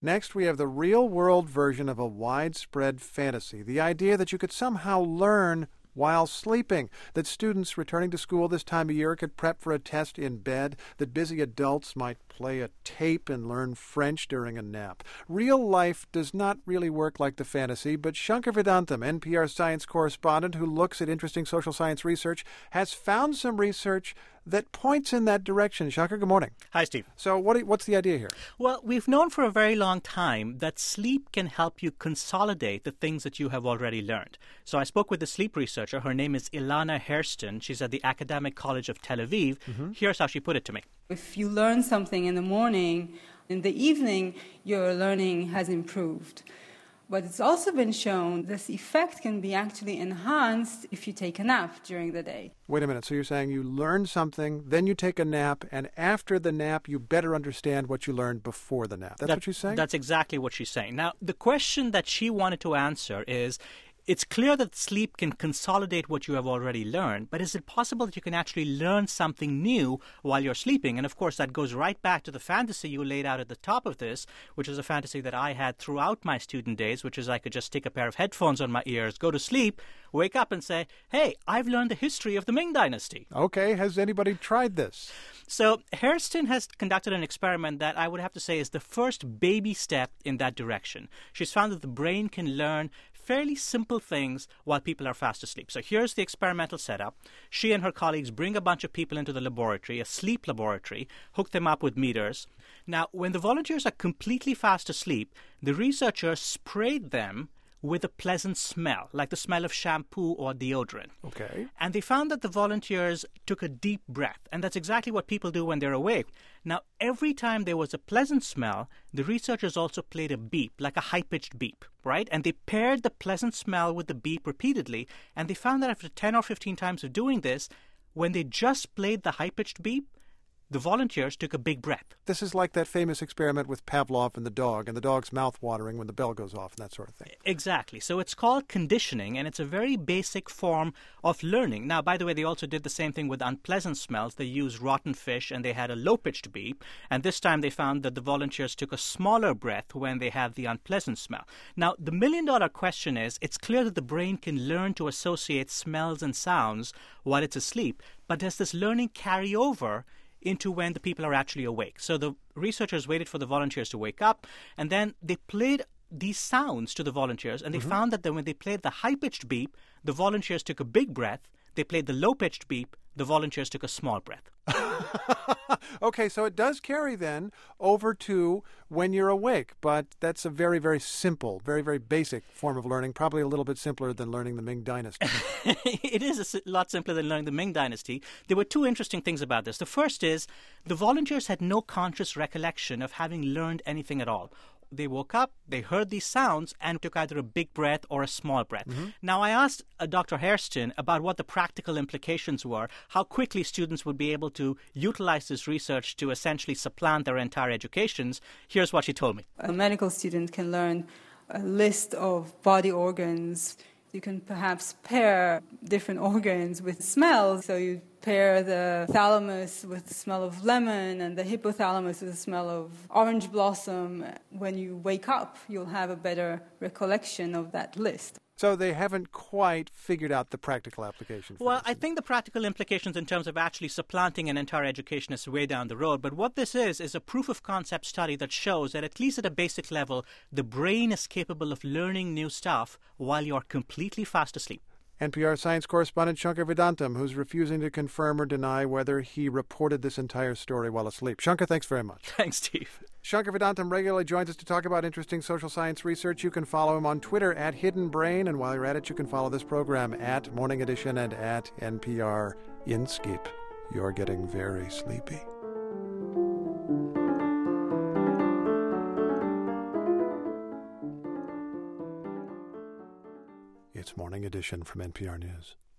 Next, we have the real-world version of a widespread fantasy, the idea that you could somehow learn while sleeping, that students returning to school this time of year could prep for a test in bed, that busy adults might play a tape and learn French during a nap. Real life does not really work like the fantasy, but Shankar Vedantam, NPR science correspondent who looks at interesting social science research, has found some research that points in that direction. Shankar, good morning. Hi, Steve. So what's the idea here? Well, we've known for a very long time that sleep can help you consolidate the things that you have already learned. So I spoke with a sleep researcher. Her name is Ilana Hairston. She's at the Academic College of Tel Aviv. Here's how she put it to me. If you learn something in the morning, in the evening, your learning has improved. But it's also been shown this effect can be actually enhanced if you take a nap during the day. Wait a minute. So you're saying you learn something, then you take a nap, and after the nap, you better understand what you learned before the nap. That's what she's saying? That's exactly what she's saying. Now, the question that she wanted to answer is, it's clear that sleep can consolidate what you have already learned, but is it possible that you can actually learn something new while you're sleeping? And, of course, that goes right back to the fantasy you laid out at the top of this, which is a fantasy that I had throughout my student days, which is I could just stick a pair of headphones on my ears, go to sleep, wake up and say, hey, I've learned the history of the Ming Dynasty. Okay. Has anybody tried this? So Hairston has conducted an experiment that I would have to say is the first baby step in that direction. She's found that the brain can learn fairly simple things while people are fast asleep. So here's the experimental setup. She and her colleagues bring a bunch of people into the laboratory, a sleep laboratory, hook them up with meters. Now, when the volunteers are completely fast asleep, the researchers sprayed them with a pleasant smell, like the smell of shampoo or deodorant. Okay. And they found that the volunteers took a deep breath, and that's exactly what people do when they're awake. Now, every time there was a pleasant smell, the researchers also played a beep, like a high-pitched beep, right? And they paired the pleasant smell with the beep repeatedly, and they found that after 10 or 15 times of doing this, when they just played the high-pitched beep, the volunteers took a big breath. This is like that famous experiment with Pavlov and the dog's mouth watering when the bell goes off and that sort of thing. Exactly. So it's called conditioning, and it's a very basic form of learning. Now, by the way, they also did the same thing with unpleasant smells. They used rotten fish, and they had a low-pitched beep. And this time they found that the volunteers took a smaller breath when they had the unpleasant smell. Now, the million-dollar question is, it's clear that the brain can learn to associate smells and sounds while it's asleep, but does this learning carry over into when the people are actually awake? So the researchers waited for the volunteers to wake up, and then they played these sounds to the volunteers, and they found that when they played the high-pitched beep, the volunteers took a big breath. They played the low-pitched beep. The volunteers took a small breath. Okay, so it does carry then over to when you're awake, but that's a very, very simple, very, very basic form of learning, probably a little bit simpler than learning the Ming Dynasty. It is a lot simpler than learning the Ming Dynasty. There were two interesting things about this. The first is the volunteers had no conscious recollection of having learned anything at all. They woke up, they heard these sounds, and took either a big breath or a small breath. Now, I asked Dr. Hairston about what the practical implications were, how quickly students would be able to utilize this research to essentially supplant their entire educations. Here's what she told me. A medical student can learn a list of body organs. You can perhaps pair different organs with smells. So you pair the thalamus with the smell of lemon and the hypothalamus with the smell of orange blossom. When you wake up, you'll have a better recollection of that list. So they haven't quite figured out the practical application for Well, this. I think the practical implications in terms of actually supplanting an entire education is way down the road. But what this is a proof of concept study that shows that at least at a basic level, the brain is capable of learning new stuff while you're completely fast asleep. NPR science correspondent Shankar Vedantam, who's refusing to confirm or deny whether he reported this entire story while asleep. Shankar, thanks very much. Thanks, Steve. Shankar Vedantam regularly joins us to talk about interesting social science research. You can follow him on Twitter at Hidden Brain, and while you're at it, you can follow this program at Morning Edition and at NPR InSkeep. You're getting very sleepy. It's Morning Edition from NPR News.